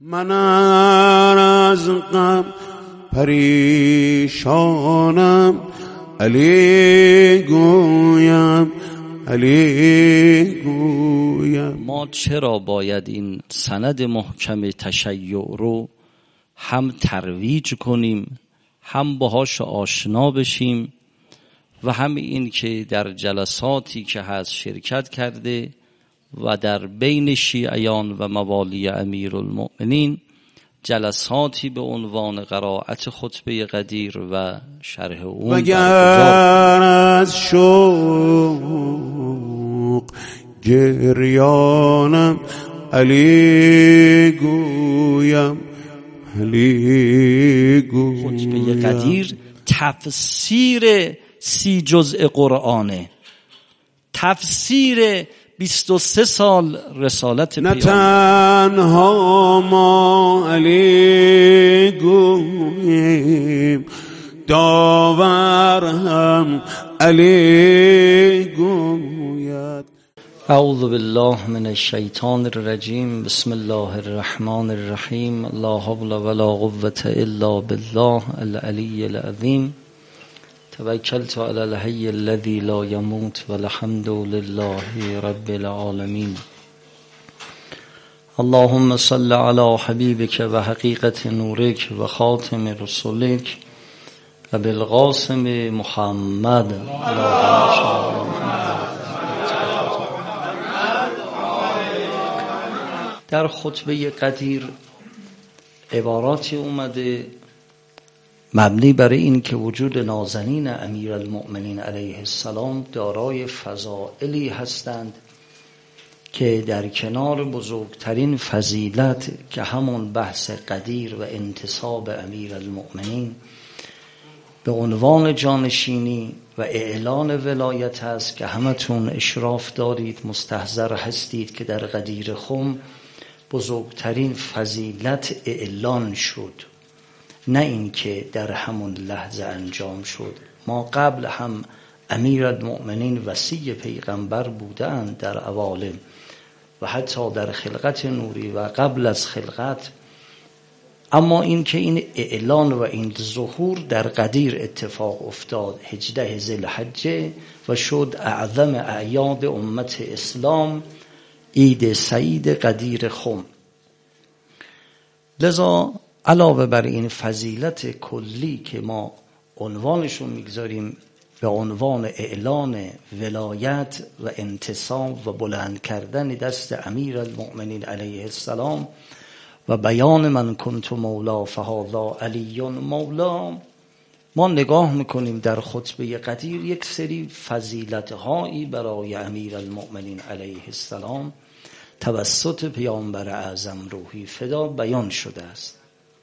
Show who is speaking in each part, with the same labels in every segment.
Speaker 1: من از غم پریشانم، علی گویم علی گویم.
Speaker 2: ما چرا باید این سند محکم تشیع رو هم ترویج کنیم، هم باهاش آشنا بشیم و هم این که در جلساتی که هست شرکت کرده و در بین شیعیان و موالی امیرالمؤمنین جلساتی به عنوان قرائت خطبه قدیر و شرح اون
Speaker 1: مگر از شوق گریانم، علی گویم علی گویم.
Speaker 2: خطبه قدیر تفسیر 30 جزء قرآنه، تفسیر 23 سال رسالت
Speaker 1: نه
Speaker 2: پیامبر.
Speaker 1: تنها ما علی گوییم، داور هم علی گوید.
Speaker 2: اعوذ بالله من الشیطان الرجیم. بسم الله الرحمن الرحیم. لا حول ولا قوة الا بالله العلی العظیم. توکلت علی الحی الذی لا یموت والحمد لله رب العالمین. اللهم صل علی حبیبک و حقیقت نورک و خاتم رسولک و بالقاسم محمد. در خطبه قدیر عباراتی اومده مبنی برای این که وجود نازنین امیرالمؤمنین علیه السلام دارای فضائلی هستند که در کنار بزرگترین فضیلت که همون بحث قدیر و انتصاب امیرالمؤمنین به عنوان جانشینی و اعلان ولایت هست که همتون اشراف دارید، مستحضر هستید که در غدیر خم بزرگترین فضیلت اعلان شد، نه این که در همون لحظه انجام شد. ما قبل هم امیرالمؤمنین وصی پیغمبر بودند در عوالم و حتی در خلقت نوری و قبل از خلقت، اما این که این اعلان و این ظهور در قدیر اتفاق افتاد 18 ذوالحجه و شد اعظم اعیاد امت اسلام، عید سعید قدیر خم. لذا علاوه بر این فضیلت کلی که ما عنوانشون میگذاریم به عنوان اعلان ولایت و انتصاب و بلند کردن دست امیرالمؤمنین علیه السلام و بیان من کنت مولا فهذا علی مولا، ما نگاه میکنیم در خطبه قدیر یک سری فضیلت‌هایی برای امیرالمؤمنین علیه السلام توسط پیامبر اعظم روحی فدا بیان شده است.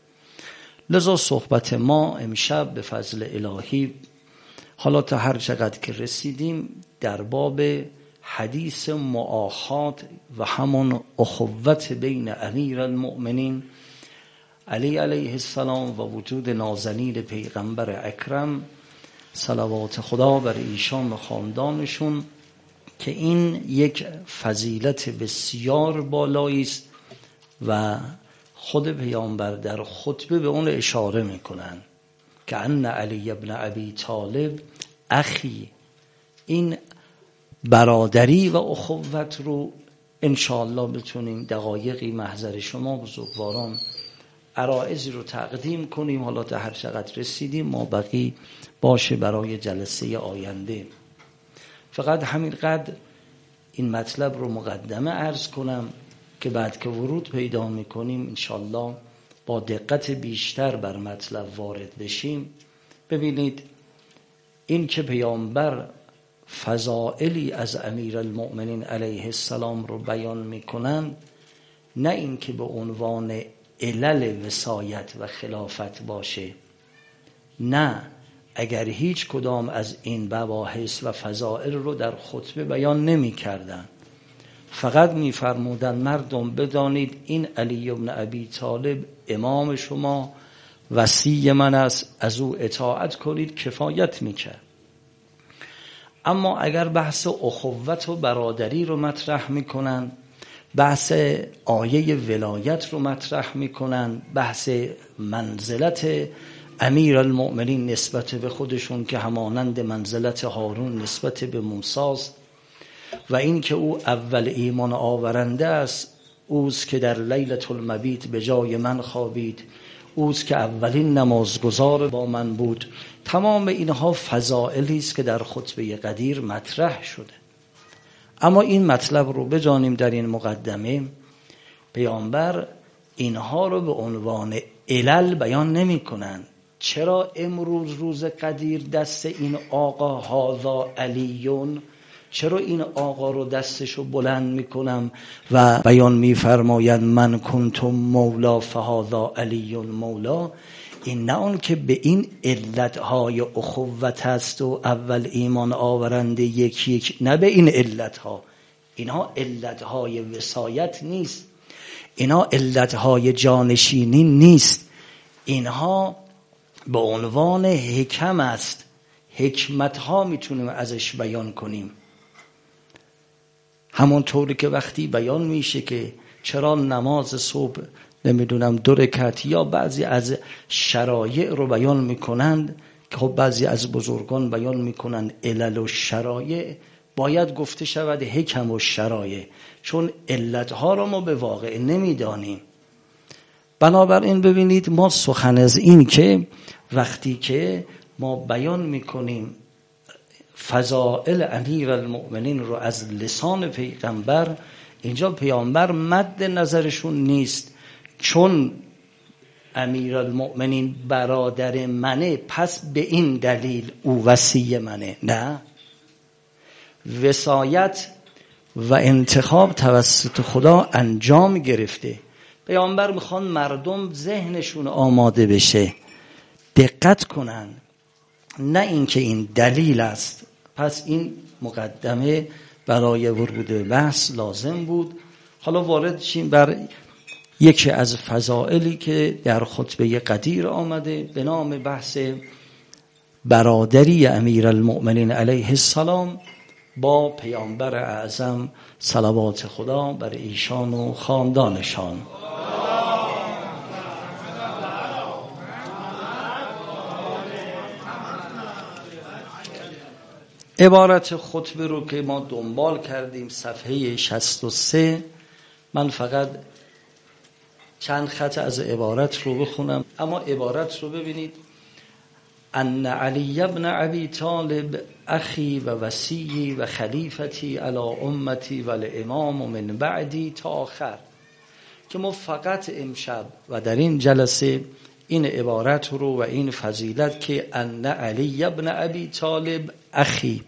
Speaker 2: لذا صحبت ما امشب به فضل الهی حالا تا هر چقدر که رسیدیم در باب حدیث مؤاخات و همون اخوت بین امیرالمؤمنین علی علیه السلام و وجود نازنین پیغمبر اکرم صلوات خدا بر ایشان و خاندانشون، که این یک فضیلت بسیار بالایی است و خود پیامبر در خطبه به اون اشاره میکنن که ان علی ابن ابی طالب اخی. این برادری و اخوت رو انشاءالله بتونیم دقایقی محضر شما بزرگواران عرائضی رو تقدیم کنیم. حالا تا هر چقدر رسیدیم ما بقی باشه برای جلسه آینده. فقط همینقدر این مطلب رو مقدمه عرض کنم که بعد که ورود پیدا میکنیم انشالله با دقت بیشتر بر مطلب وارد بشیم. ببینید این که پیامبر فضائلی از امیرالمؤمنین علیه السلام رو بیان میکنن، نه این که به عنوان علل وصایت و خلافت باشه، نه، اگر هیچ کدام از این مباحث و فضائل رو در خطبه بیان نمی کردن، فقط می فرمودن مردم بدانید این علی ابن ابی طالب امام شما وصی من است، از او اطاعت کنید، کفایت می کرد. اما اگر بحث اخوت و برادری رو مطرح می کنن بحث آیه ولایت رو مطرح میکنن، بحث منزلت امیر المؤمنین نسبت به خودشون که همانند منزلت هارون نسبت به موسی است و این که او اول ایمان آورنده است، اوست که در لیلة المبیت به جای من خوابید، اوست که اولین نمازگزار با من بود. تمام اینها فضائلی است که در خطبه قدیر مطرح شده. اما این مطلب رو بجانیم در این مقدمه، پیامبر اینها رو به عنوان علل بیان نمی کنن. چرا امروز روز قدیر دست این آقا هذا علیون، چرا این آقا رو دستشو بلند میکنم و بیان میفرماید من کنتم مولا فهذا علیون مولا؟ این نه آن که به این علتهای اخوت هست و اول ایمان آورنده یک نه به این علتها. اینها علتهای وصایت نیست، اینها علتهای جانشینی نیست، اینها به عنوان حکم است، حکمتها میتونیم ازش بیان کنیم. همونطوری که وقتی بیان میشه که چرا نماز صبح نمیدونم 2 رکعت، یا بعضی از شرایع رو بیان میکنند که خب بعضی از بزرگان بیان میکنند علل و شرایع، باید گفته شود حکم و شرایع، چون علتها رو ما به واقع نمیدانیم. بنابراین ببینید ما سخن از این که وقتی که ما بیان میکنیم فضائل امیر المؤمنین رو از لسان پیغمبر، اینجا پیامبر مد نظرشون نیست چون امیر المؤمنین برادر منه پس به این دلیل او وصی منه. نه، وصایت و انتخاب توسط خدا انجام گرفته. پیامبر میخوان مردم ذهنشون آماده بشه، دقت کنن، نه اینکه این دلیل است. پس این مقدمه برای ورود به بحث لازم بود. حالا وارد شیم بر یکی از فضائلی که در خطبه قدیر آمده به نام بحث برادری امیر المؤمنین علیه السلام با پیامبر اعظم صلوات خدا بر ایشان و خاندانشان. عبارت خطبه رو که ما دنبال کردیم صفحه 63، من فقط چند خط از عبارت رو بخونم، اما عبارت رو ببینید. ان علی ابن ابی طالب اخی و وصی و خلیفتی علی امتی و الامام من بعدی تا آخر، که ما فقط امشب و در این جلسه این عبارت رو و این فضیلت که ان علی ابن ابی طالب اخی،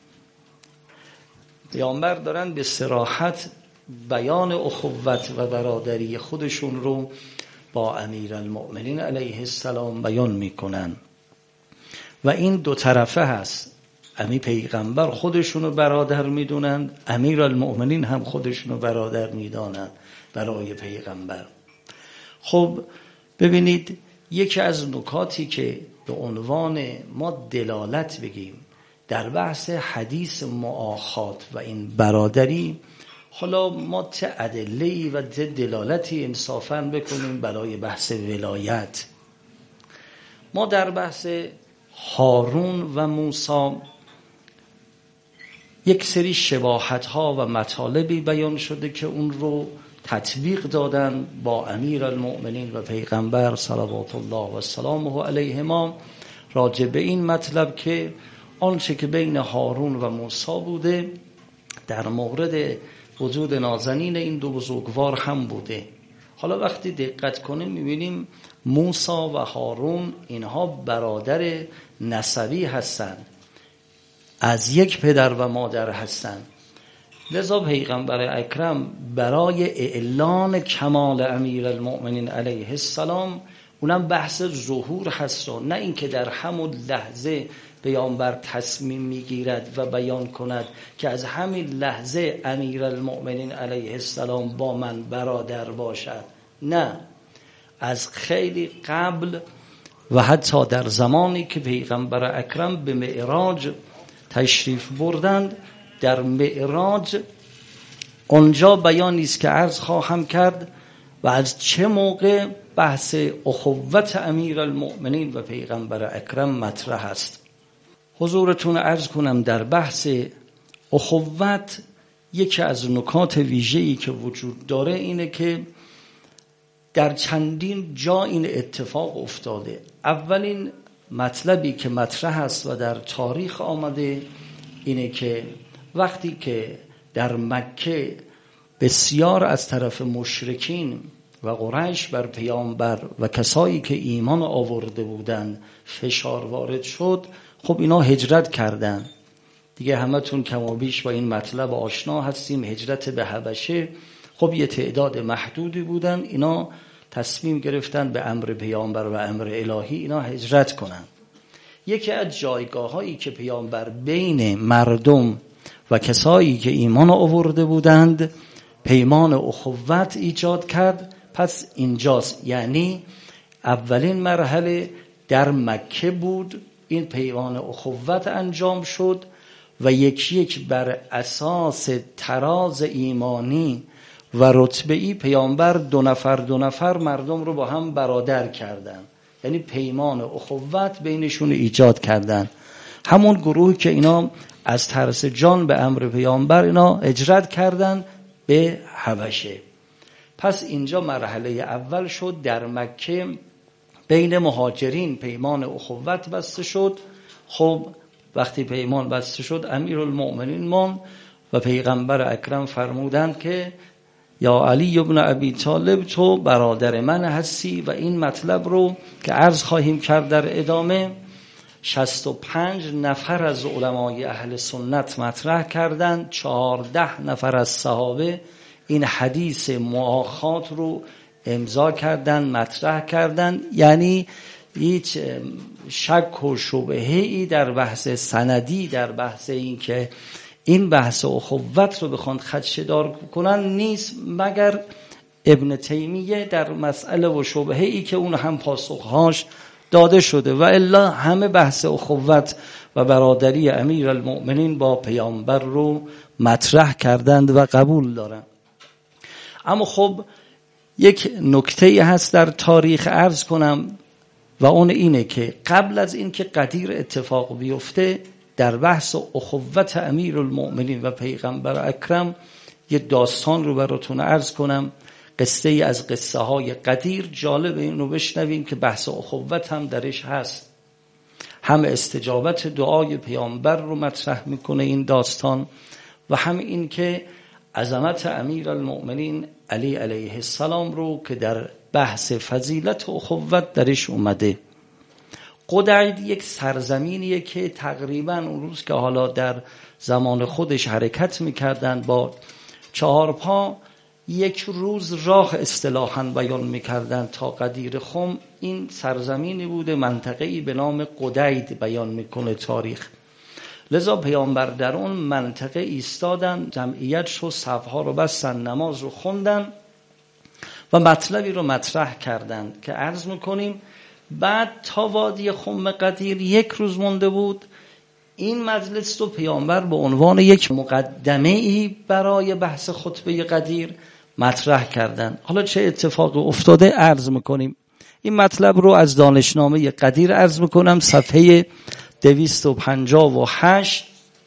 Speaker 2: پیامبر دارن به صراحت بیان اخوت و برادری خودشون رو با امیر المؤمنین علیه السلام بیان میکنن و این دو طرفه هست. امی پیغمبر خودشونو برادر میدونن، امیر المؤمنین هم خودشونو برادر میدانن برای پیغمبر. خب ببینید یکی از نکاتی که به عنوان ما دلالت بگیم در بحث حدیث مؤاخات و این برادری، حالا ما چه ادله‌ای و چه دلالتی انصافاً بکنیم برای بحث ولایت. ما در بحث هارون و موسی یک سری شباهت‌ها و مطالبی بیان شده که اون رو تطبیق دادن با امیر المؤمنین و پیغمبر صلوات الله و سلامه علیهما راجع به این مطلب که آنچه که بین هارون و موسی بوده در مورد وجود نازنین این دو بزرگوار هم بوده. حالا وقتی دقت کنیم میبینیم موسی و هارون اینها برادر نسبی هستند، از یک پدر و مادر هستند. لذا پیغمبر اکرم برای اعلان کمال امیر المؤمنین علیه السلام، اونم بحث ظهور هست و نه اینکه در همون لحظه پیامبر تصمیم میگیرد و بیان کند که از همین لحظه امیر المؤمنین علیه السلام با من برادر باشد. نه، از خیلی قبل و حتی در زمانی که پیغمبر اکرم به معراج تشریف بردند، در معراج اونجا بیانی است که عرض خواهم کرد و از چه موقع بحث اخوت امیرالمؤمنین و پیغمبر اکرم مطرح است. حضورتون عرض کنم در بحث اخوت یکی از نکات ویژه‌ای که وجود داره اینه که در چندین جا این اتفاق افتاده. اولین مطلبی که مطرح است و در تاریخ آمده اینه که وقتی که در مکه بسیار از طرف مشرکین و قریش بر پیامبر و کسایی که ایمان آورده بودند فشار وارد شد، خب اینا هجرت کردن دیگه. همتون کم و بیش با این مطلب آشنا هستیم. هجرت به حبشه، خب یه تعداد محدودی بودن، اینا تصمیم گرفتن به امر پیامبر و امر الهی اینا هجرت کنن. یکی از جایگاهایی که پیامبر بین مردم و کسایی که ایمان آورده بودند پیمان اخوت ایجاد کرد، پس اینجاست. یعنی اولین مرحله در مکه بود، این پیمان اخوت انجام شد و یک بر اساس تراز ایمانی و رتبه‌ای پیامبر دو نفر مردم رو با هم برادر کردن، یعنی پیمان اخوت بینشون ایجاد کردن. همون گروهی که اینا از ترس جان به امر پیامبر اینا هجرت کردن به حبشه. پس اینجا مرحله اول شد، در مکه بین مهاجرین پیمان اخوت بسته شد. خب وقتی پیمان بسته شد امیرالمؤمنین من و پیغمبر اکرم فرمودند که یا علی ابن ابی طالب تو برادر من هستی و این مطلب رو که عرض خواهیم کرد در ادامه 65 نفر از علمای اهل سنت مطرح کردند، 14 نفر از صحابه این حدیث مؤاخات رو امضا کردند، مطرح کردند. یعنی هیچ شک و شبهه‌ای در بحث سندی، در بحث این که این بحث اخوت رو بخوان خدشه‌دار کنن نیست، مگر ابن تیمیه در مسئله و شبهه‌ای که اون هم پاسخهاش داده شده و الا همه بحث اخوت و برادری امیرالمؤمنین با پیامبر رو مطرح کردند و قبول دارند. اما خب یک نکته هست در تاریخ عرض کنم و اون اینه که قبل از این که غدیر اتفاق بیفته در بحث اخوت امیرالمؤمنین و پیغمبر اکرم یه داستان رو براتون عرض کنم، قصه ای از قصه های غدیر. جالب اینو بشنویم که بحث اخوت هم درش هست، هم استجابت دعای پیامبر رو مطرح میکنه این داستان و هم این که عظمت امیرالمؤمنین علی علیه السلام رو که در بحث فضیلت اخوت درش اومده. قدید یک سرزمینیه که تقریبا اون روز که حالا در زمان خودش حرکت میکردن با 4 پا، یک روز راه اصطلاحاً بیان میکردن تا غدیر خم. این سرزمینی بوده، منطقه‌ای به نام قدید بیان میکنه تاریخ. لذا پیامبر در اون منطقه ایستادن، جمعیت شو، صفها رو بستن، نماز رو خوندن و مطلبی رو مطرح کردند که عرض میکنیم بعد تا وادی خم غدیر 1 روز مونده بود. این مجلس رو پیامبر به عنوان یک مقدمه‌ای برای بحث خطبه غدیر مطرح کردند. حالا چه اتفاقی افتاده عرض میکنیم. این مطلب رو از دانشنامه غدیر عرض میکنم، صفحه 258.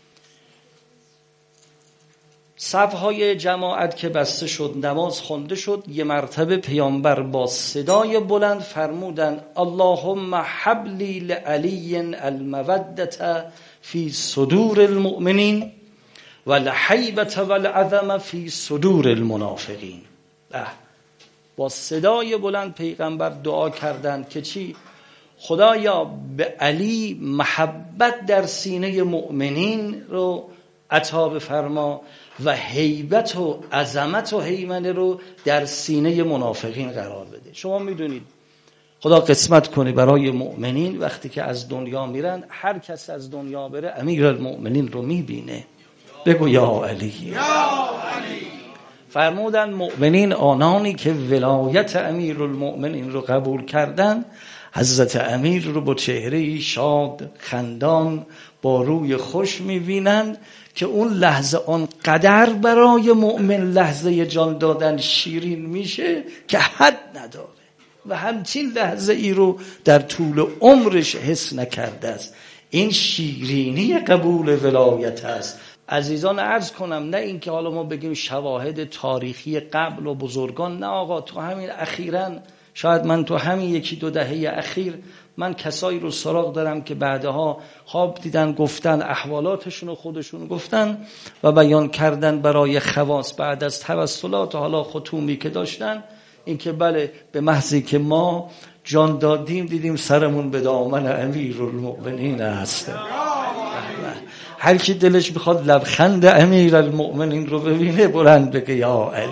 Speaker 2: صفهای جماعت که بسته شد، نماز خونده شد، یه مرتبه پیامبر با صدای بلند فرمودن اللهم حبلی لعلی المودة فی صدور المؤمنین و الهیبة و العظمة فی صدور المنافقین. با صدای بلند پیغمبر دعا کردند که چی؟ خدایا به علی محبت در سینه مؤمنین رو عطا بفرما و هیبت و عظمت و هیمنه رو در سینه منافقین قرار بده. شما میدونید خدا قسمت کنه برای مؤمنین وقتی که از دنیا میرن، هر کس از دنیا بره امیرالمؤمنین رو میبینه. بگو یا علی. یا علی. فرمودن مؤمنین آنانی که ولایت امیرالمؤمنین رو قبول کردن، حضرت امیر رو با چهره شاد خندان با روی خوش میبینند که اون لحظه آنقدر برای مؤمن لحظه جان دادن شیرین میشه که حد نداره و همچین لحظه ای رو در طول عمرش حس نکرده است. این شیرینی قبول ولایت است. عزیزان عرض کنم، نه اینکه حالا ما بگیم شواهد تاریخی قبل و بزرگان، نه آقا، تو همین اخیراً، شاید من تو همین 1-2 دهه اخیر من کسایی رو سراغ دارم که بعدها خواب دیدن، گفتن احوالاتشون رو خودشون گفتن و بیان کردن برای خواص بعد از توسلات حالا ختومی که داشتن، این که بله به محضی که ما جان دادیم دیدیم سرمون به دامن امیرالمؤمنین است. هر کی دلش بخواد لبخند امیرالمؤمنین رو ببینه بلند بگه یا علی.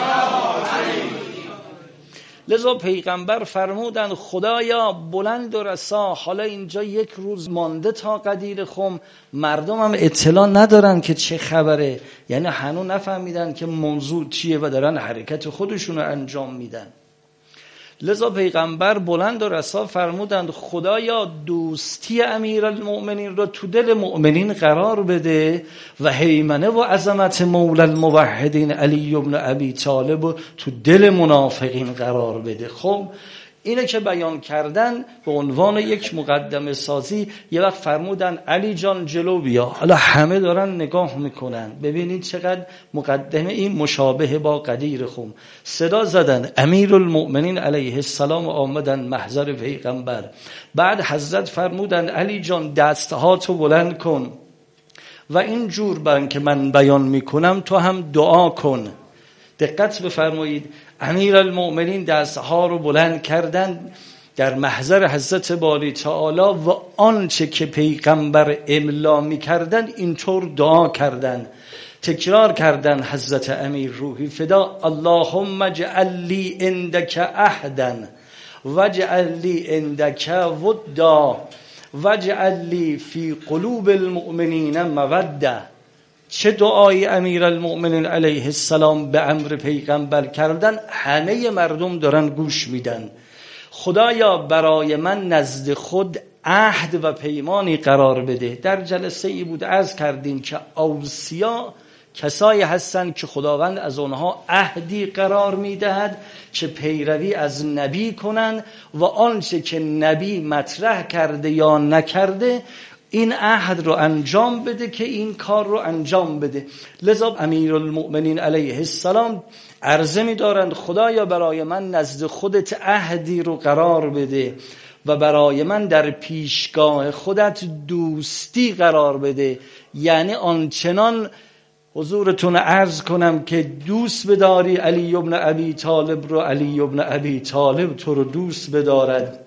Speaker 2: لذا پیغمبر فرمودن خدایا بلند و رسا، حالا اینجا 1 روز مانده تا قدیر خم، مردم هم اطلاع ندارن که چه خبره، یعنی هنوز نفهمیدن که موضوع چیه و دارن حرکت خودشون رو انجام میدن. لذا پیغمبر بلند و رسا فرمودند خدایا دوستی امیرالمؤمنین را تو دل مؤمنین قرار بده و هیمنه و عظمت مولا الموحدین علی بن ابی طالب رو تو دل منافقین قرار بده. خب اینه که بیان کردن به عنوان یک مقدمه سازی. یه وقت فرمودن علی جان جلو بیا، حالا همه دارن نگاه میکنن، ببینید چقدر مقدمه این مشابه با قدیر خم. صدا زدن امیرالمؤمنین علیه السلام آمدن محضر پیغمبر. بعد حضرت فرمودن علی جان دستهاتو بلند کن و این جور برن که من بیان میکنم تو هم دعا کن. دقت بفرمایید، امیرالمؤمنین دستها رو بلند کردن در محضر حضرت باری تعالی و آنچه که پیغمبر املا می کردن اینطور دعا کردن، تکرار کردن. حضرت امیر روحی فدا اللهم اجعل لی عندک عهدا واجعل لی عندک ودا واجعل لی فی قلوب المؤمنین موده. چه دعای امیرالمؤمنین علیه السلام به امر پیغمبر کردن، همه مردم دارن گوش میدن. خدایا برای من نزد خود عهد و پیمانی قرار بده. در جلسه ای بود عرض کردیم که اوصیا کسایی هستن که خداوند از اونها عهدی قرار میدهد که پیروی از نبی کنن و آنچه که نبی مطرح کرده یا نکرده این عهد رو انجام بده که این کار رو انجام بده. لذا امیرالمؤمنین علیه السلام عرضه می دارند خدایا برای من نزد خودت عهدی رو قرار بده و برای من در پیشگاه خودت دوستی قرار بده. یعنی آنچنان حضورتون عرض کنم که دوست بداری علی ابن ابی طالب رو، علی ابن ابی طالب تو رو دوست بدارد.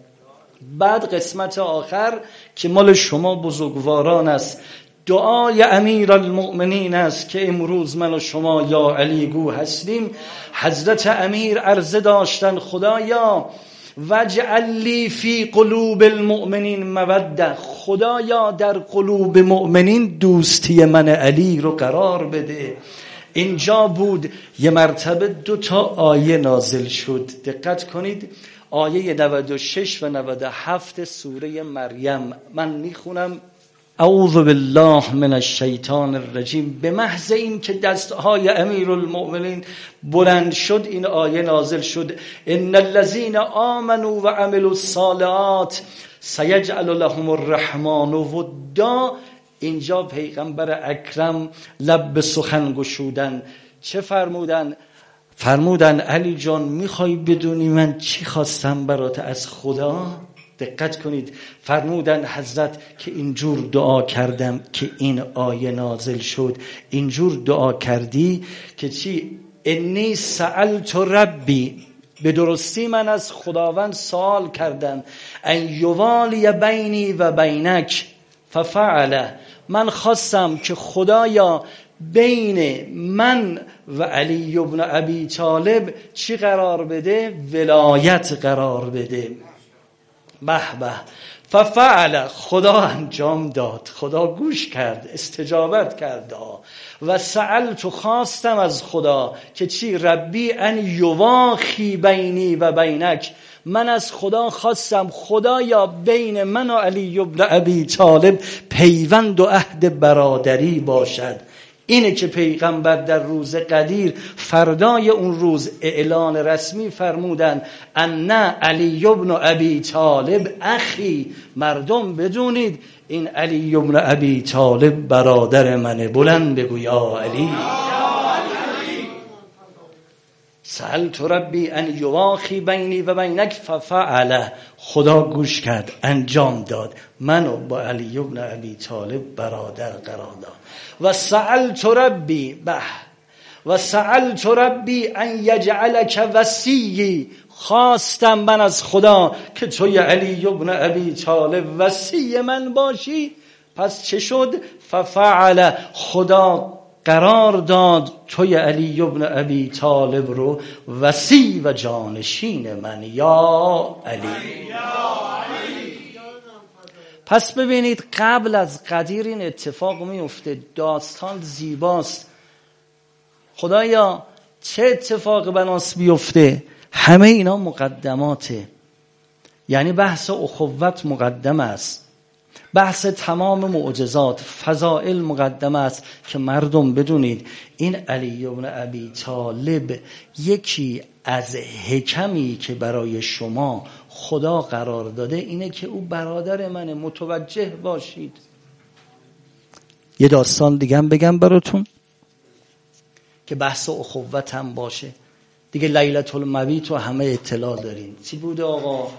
Speaker 2: بعد قسمت آخر که مال شما بزرگواران است، دعای امیرالمؤمنین است که امروز من و شما یا علی گو هستیم. حضرت امیر عرضه داشتن خدایا واجعل لی فی قلوب المؤمنین موده، خدایا در قلوب مؤمنین دوستی من علی رو قرار بده. اینجا بود یه مرتبه 2 آیه نازل شد. دقت کنید، آیه 96 و 97 سوره مریم. من میخونم اعوذ بالله من الشیطان الرجیم. به محض این که دستهای امیرالمؤمنین بلند شد این آیه نازل شد ان الذين آمنوا وعملوا الصالحات سيجعل لهم الرحمن ودا. اینجا پیغمبر اکرم لب به سخن گشودن. چه فرمودن؟ فرمودن علی جان میخوای بدونی من چی خواستم برات از خدا؟ دقت کنید، فرمودن حضرت که اینجور دعا کردم که این آیه نازل شد. اینجور دعا کردی که چی؟ انی سألت ربی، به درستی من از خداوند سوال کردم، ان یوالی بینی و بینک ففعل، من خواستم که خدایا بین من و علی ابن ابی طالب چی قرار بده؟ ولایت قرار بده. به به، ففعل، خدا انجام داد، خدا گوش کرد، استجابت کرد. و سألت، خواستم از خدا که چی؟ ربی ان یواخی بینی و بینک، من از خدا خواستم خدایا بین من و علی ابن ابی طالب پیوند و عهد برادری باشد. اینه که پیغمبر در روز قدیر فردای اون روز اعلان رسمی فرمودن ان علی ابن ابی طالب اخی، مردم بدونید این علی ابن ابی طالب برادر منه. بلند بگو یا علی. سألت ربی ان یواخی بینی و بینک ففعله. خدا گوش کرد، انجام داد، منو با علی ابن ابی طالب برادر قرار داد. و سألت ربی ان یجعلک وصی. خواستم من از خدا که توی علی ابن ابی طالب وصی من باشی. پس چه شد؟ ففعل. خدا قرار داد توی علی ابن ابی طالب رو وصی و جانشین من. یا علی. پس ببینید قبل از قدیر این اتفاق میفته. داستان زیباست. خدایا چه اتفاق بناس بیفته؟ همه اینا مقدماته. یعنی بحث اخوت مقدم است، بحث تمام معجزات فضائل مقدم است که مردم بدونید این علی ابن ابی طالب یکی از حکمی که برای شما خدا قرار داده اینه که او برادر منه، متوجه باشید. یه داستان دیگه هم بگم براتون که بحث اخوت هم باشه دیگه. لیلة المبیت و همه اطلاع دارین چی بوده آقا؟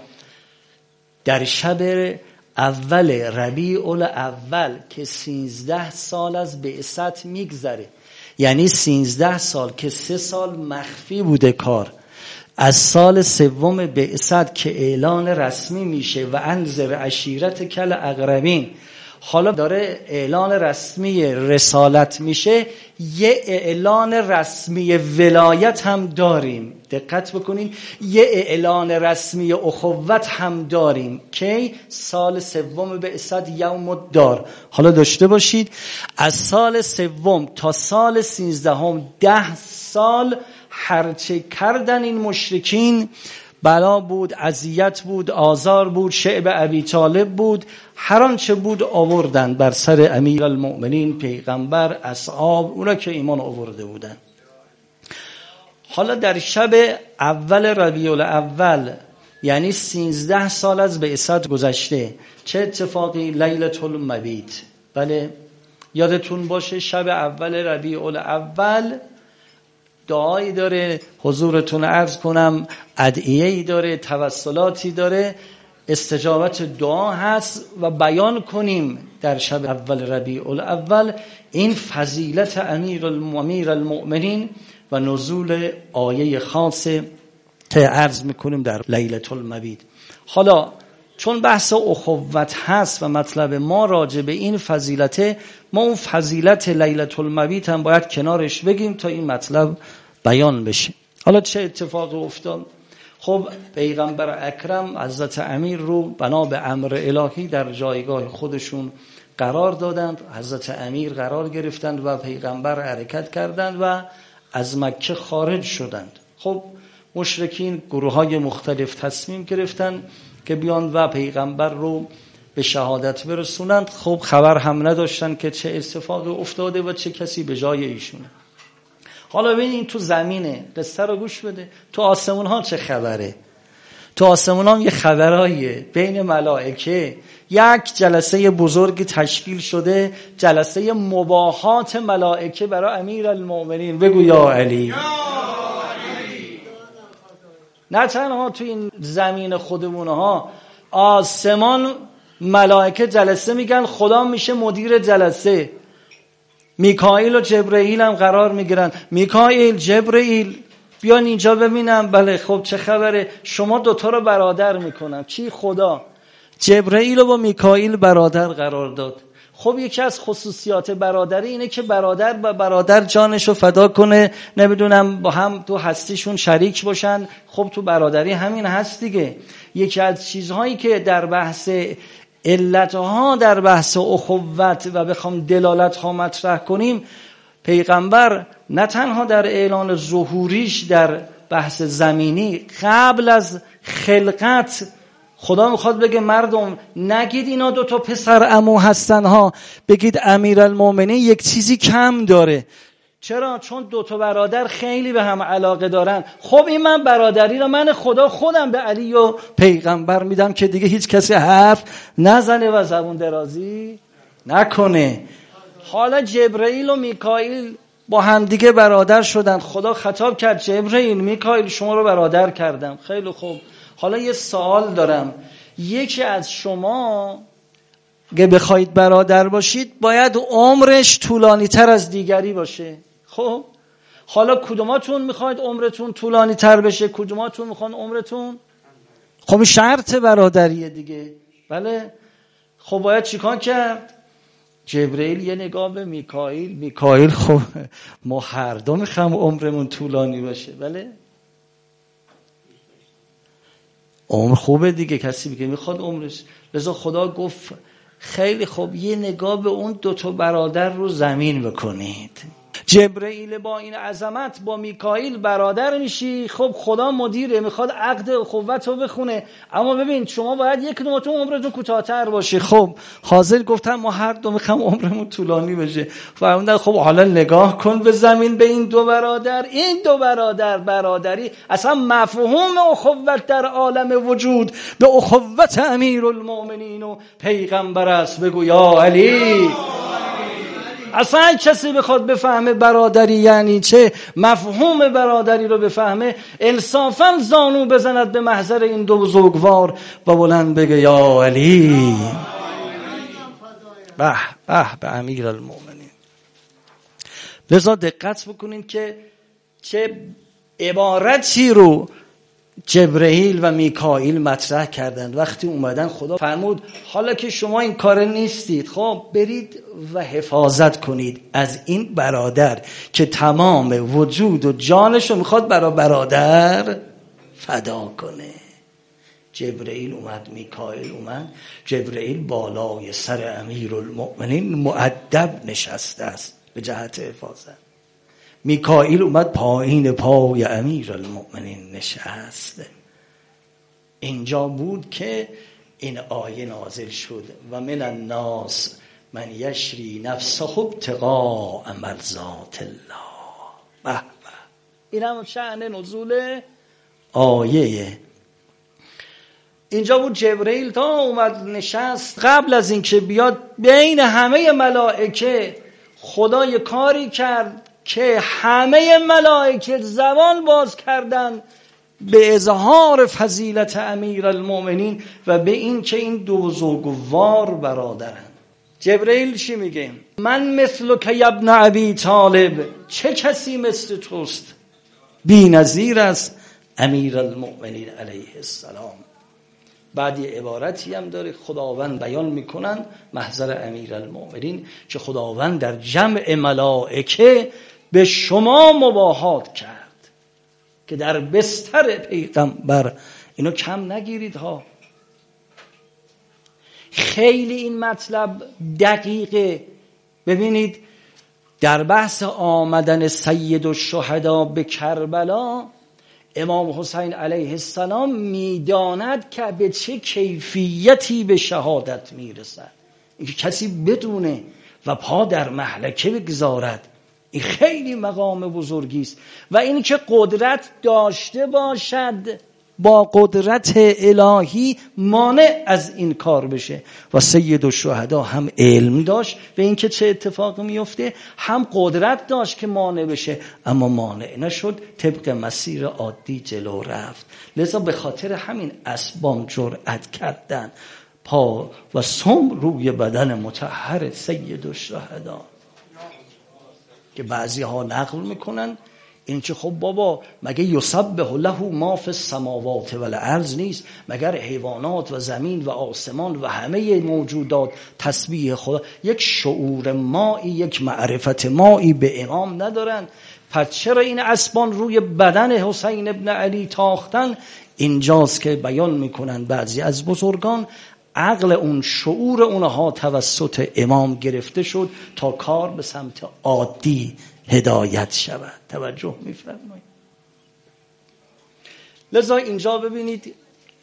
Speaker 2: در شب اول ربیع الاول که 13 سال از بعثت میگذره، یعنی 13 سال که 3 سال مخفی بوده کار، از سال سوم بعثت که اعلان رسمی میشه و انذر عشیرتک الاقربین، حالا داره اعلان رسمی رسالت میشه، یه اعلان رسمی ولایت هم داریم. دقت بکنین، یه اعلان رسمی اخوت هم داریم که سال سوم بعثت یوم الدار. حالا داشته باشید از سال سوم تا سال 13 10 سال هرچه کردن این مشرکین، بلا بود، اذیت بود، آزار بود، شعب ابی طالب بود، هر آنچه بود آوردن بر سر امیرالمؤمنین، پیغمبر، اصحاب، اونا که ایمان آورده بودن. حالا در شب اول ربیع الاول یعنی 13 سال از بعثت گذشته، چه اتفاقی؟ لیلة المبیت. بله یادتون باشه شب اول ربیع الاول دعایی داره، حضورتون عرض کنم ادعیه‌ای داره، توسلاتی داره، استجابت دعا هست و بیان کنیم در شب اول ربیع الاول این فضیلت امیرالمؤمنین و نزول آیه خاصه که عرض میکنیم در لیلة المبیت. حالا چون بحث اخوت هست و مطلب ما راجع به این فضیلته، ما اون فضیلت لیلة المبیت هم باید کنارش بگیم تا این مطلب بیان بشه. حالا چه اتفاقی افتاد؟ خب پیغمبر اکرم حضرت امیر رو بنا به امر الهی در جایگاه خودشون قرار دادند. حضرت امیر قرار گرفتند و پیغمبر حرکت کردند و از مکه خارج شدند. خب مشرکین گروه‌های مختلف تصمیم گرفتند که بیان و پیغمبر رو به شهادت برسونند. خب خبر هم نداشتن که چه اتفاقی افتاده و چه کسی به جای ایشونه. حالا ببینید تو زمینه، قصه رو گوش بده، تو آسمون ها چه خبره؟ تو آسمون ها یه خبراییه بین ملائکه. یک جلسه بزرگی تشکیل شده، جلسه مباهات ملائکه برای امیرالمؤمنین. بگو یا علی. نه تنها تو این زمین خودمون ها، آسمان ملائکه جلسه میگن، خدا میشه مدیر جلسه. میکائیل و جبرئیل هم قرار میگیرن. میکائیل، جبرئیل بیان اینجا ببینم. بله خب چه خبره؟ شما دوتا رو برادر میکنم. چی؟ خدا جبرئیل رو با میکائیل برادر قرار داد. خب یکی از خصوصیات برادری اینه که برادر با برادر جانشو فدا کنه، نمیدونم با هم تو هستیشون شریک باشن. خب تو برادری همین هست دیگه. یکی از چیزهایی که در بحث علتها در بحث اخوت و بخوام دلالتها مطرح کنیم، پیغمبر نه تنها در اعلان ظهوریش در بحث زمینی قبل از خلقت خدا میخواد بگه مردم نگید اینا 2 پسر عمو هستن ها، بگید امیرالمومنین یک چیزی کم داره. چرا؟ چون 2 برادر خیلی به هم علاقه دارن. خب این من برادری رو من خدا خودم به علی و پیغمبر میدم که دیگه هیچ کسی حرف نزنه و زبون درازی نکنه. حالا جبرئیل و میکائیل با همدیگه برادر شدن. خدا خطاب کرد جبرئیل میکائیل شما رو برادر کردم. خیلی خوب. حالا یه سوال دارم، یکی از شما اگه بخواید برادر باشید باید عمرش طولانی تر از دیگری باشه. خب حالا کدوماتون میخواید عمرتون طولانی تر بشه؟ کدوماتون میخوان عمرتون؟ خب شرط برادریه دیگه. بله. خب باید چیکار کرد؟ جبرئیل یه نگاه به میکائیل خب ما هر دو میخوام عمرمون طولانی باشه. بله عمر خوبه دیگه، کسی میگه میخواد عمرش. لذا خدا گفت خیلی خوب یه نگاه به اون 2 برادر رو زمین بکنید. جبرئیل با این عظمت با میکائیل برادر میشی. خب خدا مدیره، میخواد عقد اخوت رو بخونه، اما ببین شما باید یک دومتون عمرتون کوتاه‌تر باشه. خب حاضر گفتم ما هر دو میخوام عمرمون طولانی بشه. فرمودن خب حالا نگاه کن به زمین به این 2 برادر. این 2 برادر برادری اصلا مفهوم اخوت در عالم وجود به اخوت امیرالمومنین و پیغمبر است. بگو یا علی. اصلا کسی بخواد بفهمه برادری یعنی چه، مفهوم برادری رو بفهمه، انصافاً زانو بزند به محضر این 2 بزرگوار و بلند بگه یا علی. به امیرالمومنین. لذا دقت بکنین که چه عبارتی رو جبرئیل و میکائیل مطرح کردند. وقتی اومدن خدا فرمود حالا که شما این کار نیستید، خب برید و حفاظت کنید از این برادر که تمام وجود و جانش رو میخواد برای برادر فدا کنه. جبرئیل اومد، میکائیل اومد. جبرئیل بالای سر امیرالمومنین مؤدب نشسته است به جهت حفاظت. میکائیل اومد پایین پای امیرالمومنین نشست. اینجا بود که این آیه نازل شد و من الناس من یشری نفسه ابتغاء مرضات الله. این هم شأن نزول آیه. اینجا بود جبرئیل تا اومد نشست. قبل از اینکه بیاد بین همه ملائکه خدا یه کاری کرد که همه ملائکه زبان باز کردن به اظهار فضیلت امیرالمومنین و به این که این 2 بزرگوار برادرن. جبرئیل چی میگه؟ من مثلک یا ابن ابی طالب، چه کسی مثل توست بی نظیر است امیرالمومنین علیه السلام. بعد یه عبارتی هم داره خداوند بیان میکنن محضر امیرالمومنین که خداوند در جمع ملائکه به شما مباهات کرد که در بستر پیغمبر. اینو کم نگیرید ها. خیلی این مطلب دقیقه. ببینید در بحث آمدن سید الشهدا به کربلا، امام حسین علیه السلام میداند که به چه کیفیتی به شهادت میرسد. اینکه کسی بدونه و پا در مهلکه بگذارد، این خیلی مقام بزرگی است. و این که قدرت داشته باشد با قدرت الهی مانع از این کار بشه. و سید الشهدا هم علم داشت به این که چه اتفاقی میفته، هم قدرت داشت که مانع بشه، اما مانع نشد، طبق مسیر عادی جلو رفت. لذا به خاطر همین اسباب جرأت کردن پا و سم روی بدن مطهر سید الشهدا که بعضی ها نقل میکنن این که خب بابا مگه یسبح له ما فی السماوات والارض نیست؟ مگر حیوانات و زمین و آسمان و همه موجودات تسبیح خدا؟ یک شعور مایی، یک معرفت مایی به امام ندارن؟ پس چرا این اسبان روی بدن حسین ابن علی تاختن؟ اینجاست که بیان میکنن بعضی از بزرگان عقل اون، شعور اونها توسط امام گرفته شد تا کار به سمت عادی هدایت شود. توجه میفرمایید؟ لذا اینجا ببینید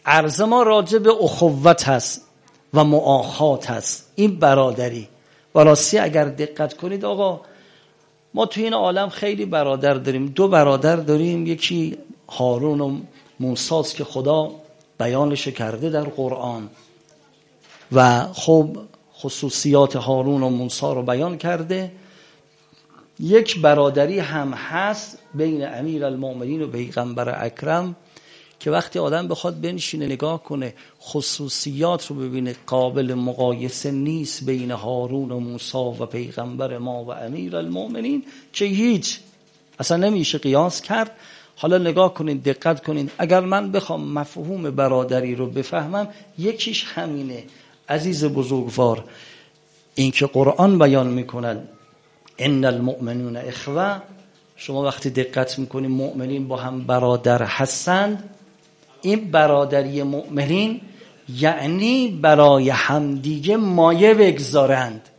Speaker 2: عرض ما راجع به اخوت هست و مؤاخات هست، این برادری. و راستی اگر دقت کنید آقا، ما توی این عالم خیلی برادر داریم. 2 برادر داریم، یکی هارون و موسی که خدا بیانش کرده در قرآن و خب خصوصیات هارون و موسی رو بیان کرده. یک برادری هم هست بین امیرالمؤمنین و پیغمبر اکرم که وقتی آدم بخواد بنشینه نگاه کنه خصوصیات رو ببینه، قابل مقایسه نیست بین هارون و موسی و پیغمبر ما و امیرالمؤمنین که هیچ، اصلا نمیشه قیاس کرد. حالا نگاه کنین، دقت کنین، اگر من بخوام مفهوم برادری رو بفهمم یکیش همینه. عزیز بزرگوار، این که قرآن بیان میکنن ان المؤمنون اخوه، شما وقتی دقت میکنین مؤمنین با هم برادر هستند، این برادری مؤمنین یعنی برای همدیگه مایه بگذارند.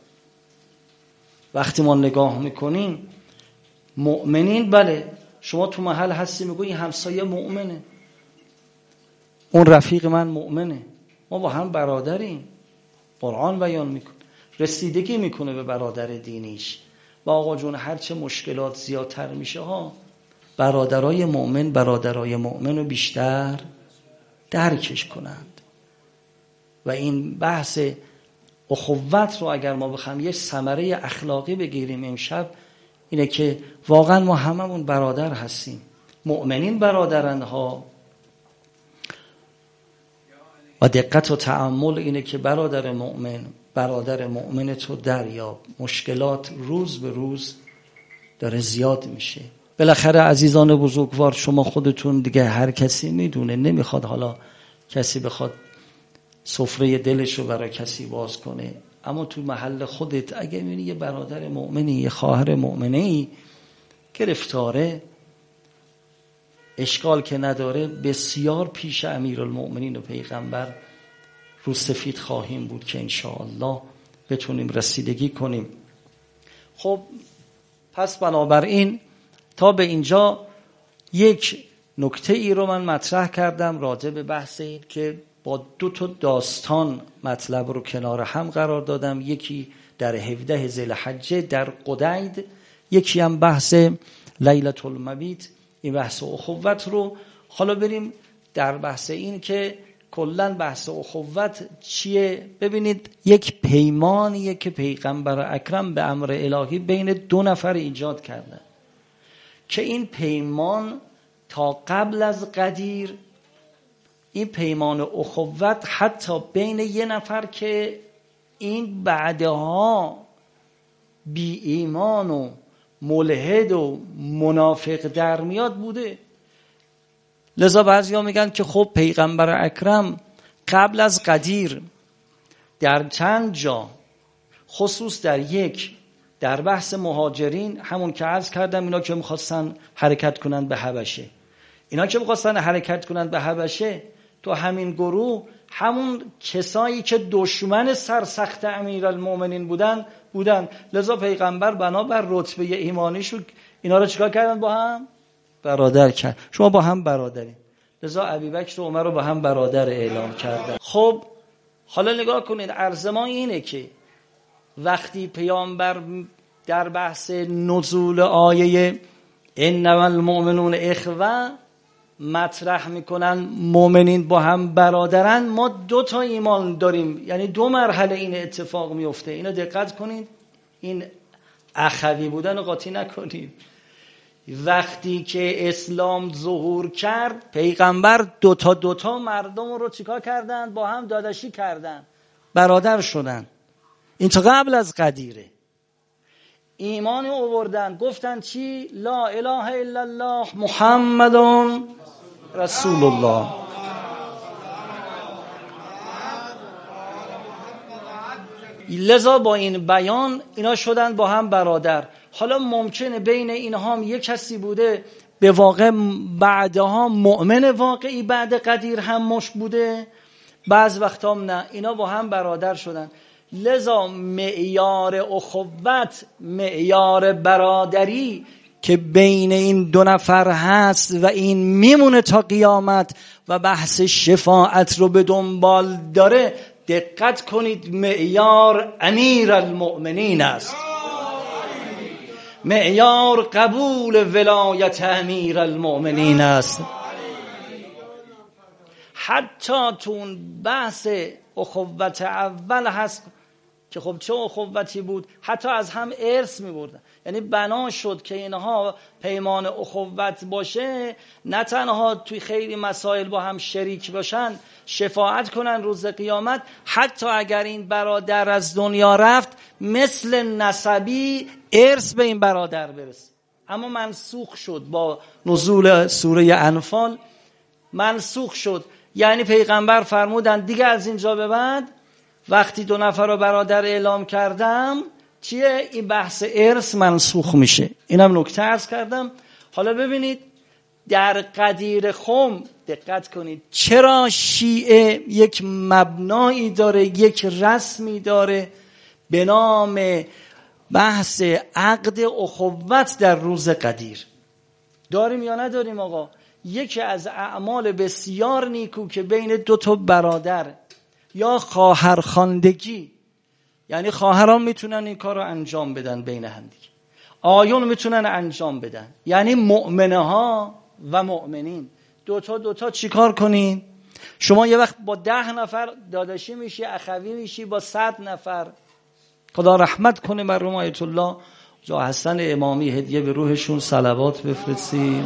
Speaker 2: وقتی ما نگاه میکنیم مؤمنین، بله شما تو محل هستی میگوی این همسایه مؤمنه، اون رفیق من مؤمنه، ما با هم برادریم. قرآن بیان میکنه، رسیدگی میکنه به برادر دینیش. و آقا جون هرچه مشکلات زیادتر میشه ها، برادرای مؤمن رو بیشتر درکش کنند. و این بحث اخوت رو اگر ما بخوام یه ثمره اخلاقی بگیریم امشب، اینه که واقعا ما هممون برادر هستیم، مؤمنین برادرن ها. و دقت و تأمل اینه که برادر مؤمن تو دریاب، مشکلات روز به روز داره زیاد میشه. بالاخره عزیزان بزرگوار، شما خودتون دیگه هر کسی میدونه، نمیخواد حالا کسی بخواد سفره دلش رو برای کسی باز کنه، اما تو محل خودت اگه میبینی یه برادر مؤمنی، یه خواهر مؤمنی گرفتاره، اشکال که نداره، بسیار پیش امیرالمؤمنین و پیغمبر رو سفید خواهیم بود که انشاءالله بتونیم رسیدگی کنیم. خب پس بنابراین تا به اینجا یک نکته ای رو من مطرح کردم راجع به بحث این که با 2 داستان مطلب رو کنار هم قرار دادم. یکی در 17 ذوالحجه در قدید، یکی هم بحث لیلة المبیت، این بحث اخوت رو. حالا بریم در بحث این که کلن بحث اخوت چیه. ببینید یک پیمانیه که پیغمبر اکرم به امر الهی بین 2 نفر ایجاد کرده که این پیمان تا قبل از غدیر، این پیمان اخوت حتی بین 1 نفر که این بعدها بی ایمان و ملحد و منافق در میاد بوده. لذا بعضیا میگن که خب پیغمبر اکرم قبل از غدیر در چند جا، خصوص در یک، در بحث مهاجرین، همون که عرض کردم اینا که میخواستن حرکت کنن به حبشه، تو همین گروه همون کسایی که دشمن سرسخت امیرالمؤمنین بودن. لذا پیغمبر بنابر رتبه ایمانیشون اینا رو چیکار کردن؟ با هم برادر کرد. شما با هم برادرین. لذا ابوبکر و عمر رو با هم برادر اعلام کردن. خب حالا نگاه کنید، عرض ما اینه که وقتی پیامبر در بحث نزول آیه انما المؤمنون اخوه مطرح میکنن مؤمنین با هم برادرن، ما 2 ایمان داریم، یعنی 2 مرحله این اتفاق میفته. اینو دقت کنید، این اخوی بودن رو قاطی نکنید. وقتی که اسلام ظهور کرد، پیغمبر 2 مردم رو چیکار کردن؟ با هم داداشی کردن، برادر شدن. این تا قبل از غدیره. ایمان آوردن، گفتن چی؟ لا اله الا الله محمد رسول الله. لذا با این بیان اینا شدن با هم برادر. حالا ممکنه بین اینها هم یک کسی بوده به واقع بعدها مؤمن واقعی بعد غدیر هم مش بوده، بعض وقت هم نه، اینا با هم برادر شدن. لذا معیار اخوت، معیار برادری که بین این دو نفر هست و این میمونه تا قیامت و بحث شفاعت رو به دنبال داره، دقت کنید معیار امیرالمؤمنین است، معیار قبول ولایت امیرالمؤمنین است. حتی تو اون بحث اخوت اول هست که خب چه اخوتی بود، حتی از هم ارث می بردن. یعنی بنا شد که اینها پیمان اخوت باشه، نه تنها توی خیلی مسائل با هم شریک باشن، شفاعت کنن روز قیامت، حتی اگر این برادر از دنیا رفت مثل نسبی ارث به این برادر برسه. اما منسوخ شد با نزول سوره انفال، منسوخ شد. یعنی پیغمبر فرمودن دیگه از اینجا به بعد وقتی دو نفر رو برادر اعلام کردم چیه؟ این بحث ارث منسوخ میشه. اینم نکته عرض کردم. حالا ببینید در قدیر خم دقت کنید چرا شیعه یک مبنایی داره، یک رسمی داره به نام بحث عقد اخوت در روز قدیر. داریم یا نداریم آقا؟ یکی از اعمال بسیار نیکو که بین دو تا برادر یا خواهرخواندگی، یعنی خواهران میتونن این کار رو انجام بدن بین هم دیگه، آیون میتونن انجام بدن، یعنی مؤمنه ها و مؤمنین دوتا چی کار کنین؟ شما یه وقت با 10 نفر داداشی میشی، اخوی میشی با 100 نفر. خدا رحمت کنه مرحوم آیت الله جا حسن امامی، هدیه به روحشون صلوات بفرستیم.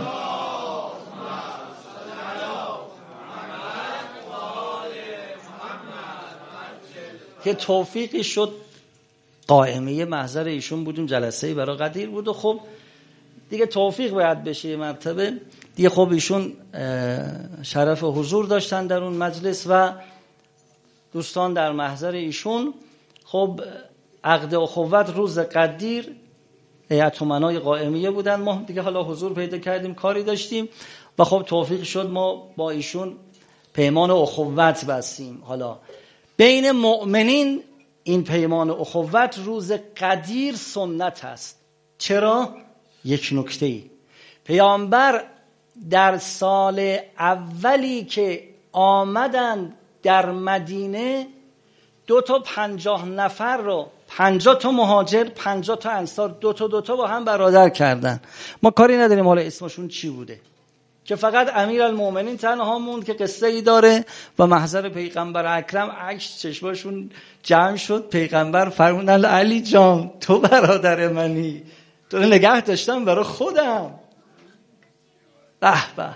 Speaker 2: که توفیقی شد قائمه محضر ایشون بودیم، جلسه‌ای برای قدیر بود و خب دیگه توفیق باید بشه یه مرتبه دیگه. خب ایشون شرف حضور داشتن در اون مجلس و دوستان در محضر ایشون خب عقد اخوت روز قدیر هیئت امنای قائمیه بودن. ما دیگه حالا حضور پیدا کردیم، کاری داشتیم و خب توفیق شد ما با ایشون پیمان اخوت بستیم. حالا بین مؤمنین این پیمان اخوت روز قدیر سنت است. چرا؟ یک نکته‌ای، پیامبر در سال اولی که آمدن در مدینه 2 تا 50 نفر رو، 50 تا مهاجر 50 تا انصار 2 تا با هم برادر کردن. ما کاری نداریم حالا اسمشون چی بوده، که فقط امیرالمؤمنین تنها موند که قصه ای داره و محضر پیغمبر اکرم عکس چشماشون جمع شد. پیغمبر فرمودن علی جان تو برادر منی، تو نگه داشتم برای خودم. به به.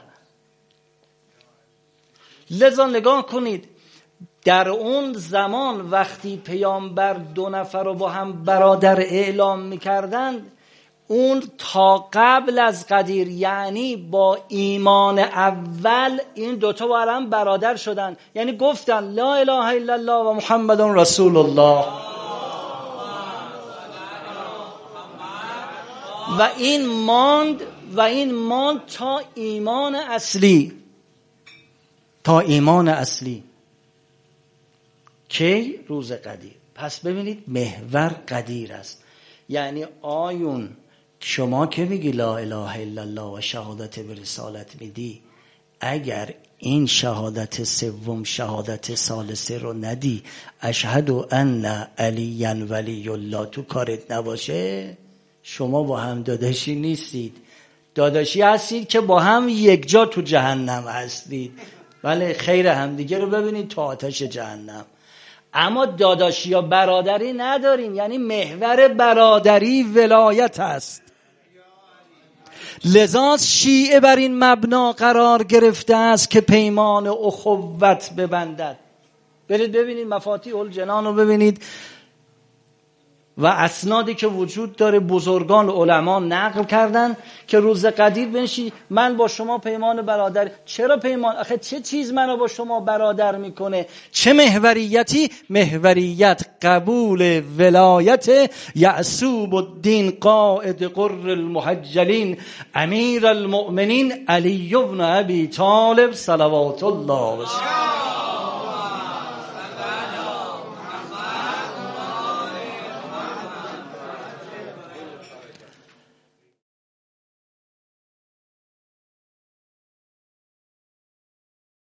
Speaker 2: لذا نگاه کنید در اون زمان وقتی پیامبر 2 نفر رو با هم برادر اعلام میکردن، اون تا قبل از قدیر، یعنی با ایمان اول این 2 تا با هم برادر شدن، یعنی گفتن لا اله الا الله و محمد رسول الله. و این ماند تا ایمان اصلی، تا ایمان اصلی که روز قدیر. پس ببینید محور قدیر است. یعنی آیون شما که میگی لا اله الا الله و شهادت به رسالت میدی، اگر این شهادت سوم، شهادت ثالثه رو ندی، اشهد ان علی ولی الله تو کارت نباشه، شما با هم داداشی نیستید. داداشی هستید که با هم یک جا تو جهنم هستید، ولی خیر همدیگه رو ببینید تو آتش جهنم. اما داداشی یا برادری نداریم، یعنی محور برادری ولایت است. لذا شیعه بر این مبنا قرار گرفته است که پیمان اخوت ببندد. برید ببینید مفاتیح الجنان رو ببینید و اسنادی که وجود داره، بزرگان علما نقل کردن که روز قدیر بنشی من با شما پیمان برادر. چرا پیمان؟ آخه چه چیز منو با شما برادر میکنه؟ چه محوریتی؟ محوریت قبول ولایت یعصوب الدین قائد قر المحجلین امیر المؤمنین علی بن ابی طالب صلوات الله علیه.